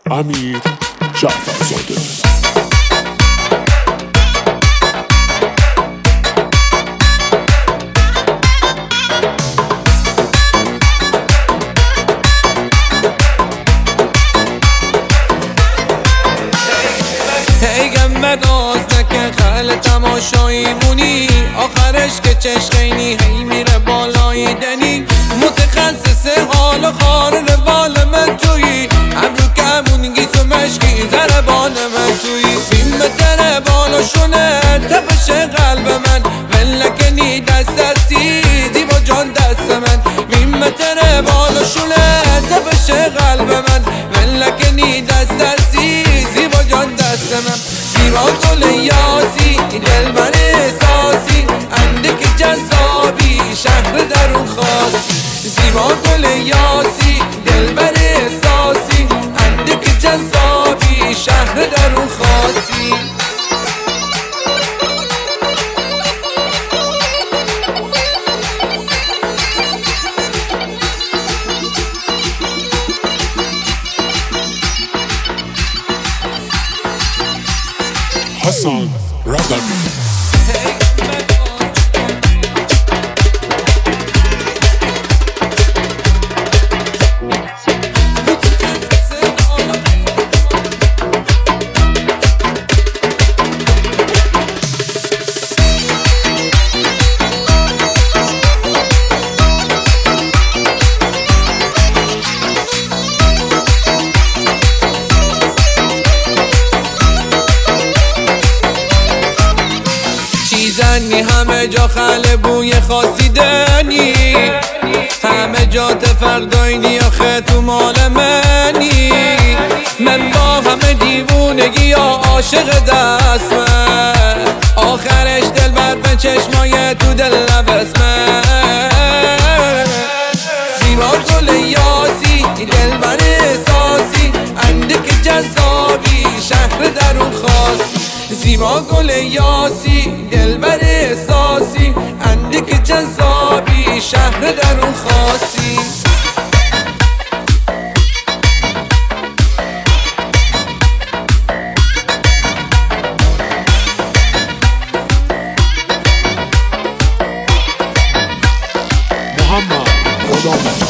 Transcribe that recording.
امیر جعفرزاده. من آز نکن خل تماشایی مونی آخرش که چشقینی هی میره بالای دنی متخصص حال و خار روال من تویی ابرو کمون گیس و مشکی زربان من تویی بیم بتره بالاشونه تپش قلب من ولکنی دست دستی زیبا جان دست من بیم بتره بالاشونه تپش قلب من ولکنی دست دستی زیبا جان دست من زیبا گل یاسی دلبر احساسی اندک جذابی شهر درون خاصی زیبا گل یاسی دلبر احساسی اندک جذابی شهر درون خاصی حسن رضوی. زنی همه جا خل بوی خاصی دنی همه جا تفرداینی آخه تو مال منی من با همه دیوونگی یا عاشق دست من آخرش دل بر به چشمای تو دل نبست من زیبا گل یاسی دل بر احساسی اندک جذابی شهر درون خاصی زیبا گل یاسی دلبر احساسی اندک جذابی شهر درون خاصی محمد غلام